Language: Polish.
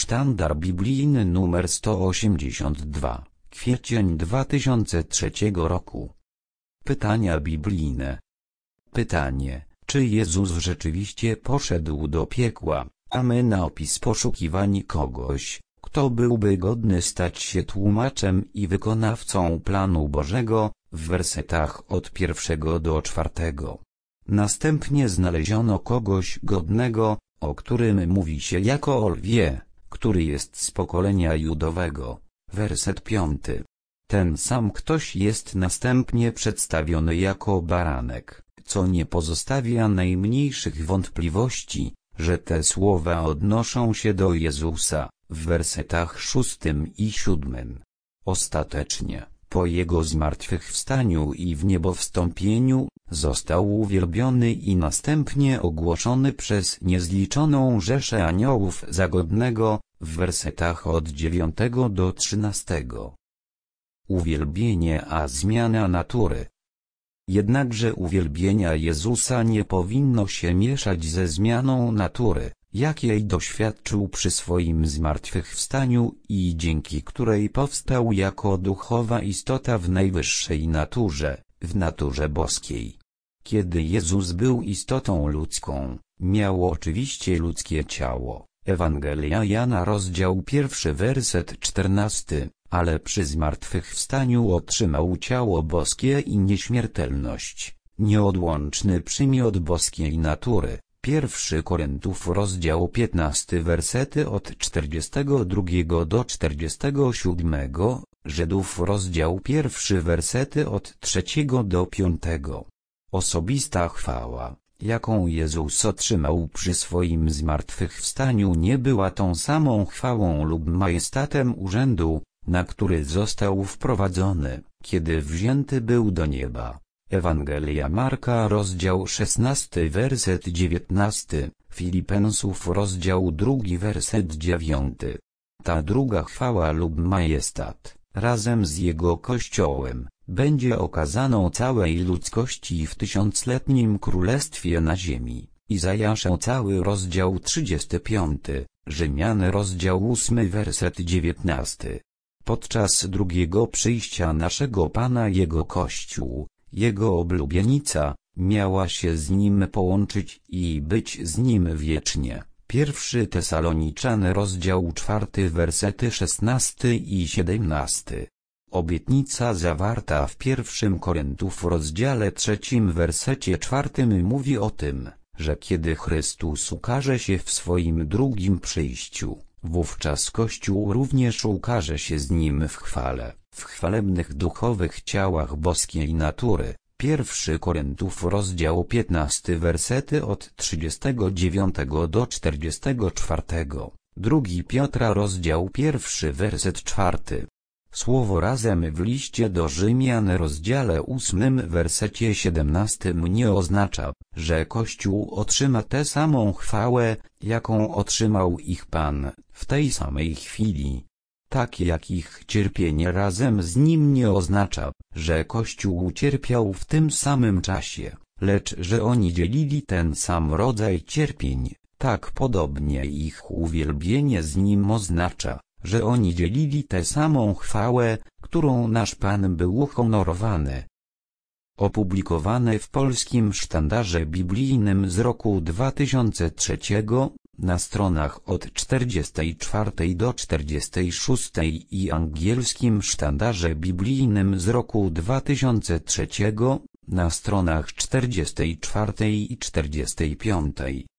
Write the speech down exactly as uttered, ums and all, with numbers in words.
Sztandar biblijny numer sto osiemdziesiąt dwa, kwiecień dwa tysiące trzeciego roku. Pytania biblijne. Pytanie, czy Jezus rzeczywiście poszedł do piekła, a my na opis poszukiwań kogoś, kto byłby godny stać się tłumaczem i wykonawcą planu Bożego, w wersetach od pierwszego do czwartego. Następnie znaleziono kogoś godnego, o którym mówi się jako o lwie, który jest z pokolenia Judowego, werset piąty. Ten sam ktoś jest następnie przedstawiony jako baranek, co nie pozostawia najmniejszych wątpliwości, że te słowa odnoszą się do Jezusa, w wersetach szóstym i siódmym. Ostatecznie, po Jego zmartwychwstaniu i w niebo wstąpieniu, został uwielbiony i następnie ogłoszony przez niezliczoną rzeszę aniołów za godnego, w wersetach od dziewiątego do trzynastego. Uwielbienie a zmiana natury. Jednakże uwielbienia Jezusa nie powinno się mieszać ze zmianą natury, jakiej doświadczył przy swoim zmartwychwstaniu i dzięki której powstał jako duchowa istota w najwyższej naturze, w naturze boskiej. Kiedy Jezus był istotą ludzką, miał oczywiście ludzkie ciało. Ewangelia Jana rozdział pierwszy werset czternasty, ale przy zmartwychwstaniu otrzymał ciało boskie i nieśmiertelność, nieodłączny przymiot boskiej natury. Pierwszy Koryntiów rozdział piętnasty wersety od czterdziestego drugiego do czterdziestego siódmego, Żydów rozdział pierwszy wersety od trzeciego do piątego. Osobista chwała, jaką Jezus otrzymał przy swoim zmartwychwstaniu, nie była tą samą chwałą lub majestatem urzędu, na który został wprowadzony, kiedy wzięty był do nieba. Ewangelia Marka rozdział szesnasty werset dziewiętnasty, Filipensów rozdział drugi werset dziewiąty. Ta druga chwała lub majestat, razem z Jego Kościołem, będzie okazaną całej ludzkości w tysiącletnim królestwie na ziemi. Izajasza cały rozdział trzydziesty piąty, Rzymian rozdział ósmy werset dziewiętnasty. Podczas drugiego przyjścia naszego Pana Jego Kościół, Jego oblubienica, miała się z Nim połączyć i być z Nim wiecznie. Pierwszy Tesaloniczan rozdział czwarty wersety szesnasty i siedemnasty. Obietnica zawarta w pierwszym Koryntiów rozdziale trzecim wersecie czwartym mówi o tym, że kiedy Chrystus ukaże się w swoim drugim przyjściu, wówczas Kościół również ukaże się z Nim w chwale, w chwalebnych duchowych ciałach boskiej natury. Pierwszy Koryntiów rozdział piętnasty wersety od trzydziestego dziewiątego do czterdziestego czwartego. Drugi Piotra rozdział pierwszy werset czwarty. Słowo razem w liście do Rzymian rozdziale ósmym wersecie siedemnastym nie oznacza, że Kościół otrzyma tę samą chwałę, jaką otrzymał ich Pan, w tej samej chwili. Tak jak ich cierpienie razem z Nim nie oznacza, że Kościół ucierpiał w tym samym czasie, lecz że oni dzielili ten sam rodzaj cierpień, tak podobnie ich uwielbienie z Nim oznacza, że oni dzielili tę samą chwałę, którą nasz Pan był uhonorowany. Opublikowane w polskim Sztandarze biblijnym z roku dwa tysiące trzeciego, na stronach od czterdziestej czwartej do czterdziestej szóstej i angielskim Sztandarze biblijnym z roku dwa tysiące trzeciego, na stronach czterdziestej czwartej i czterdziestej piątej.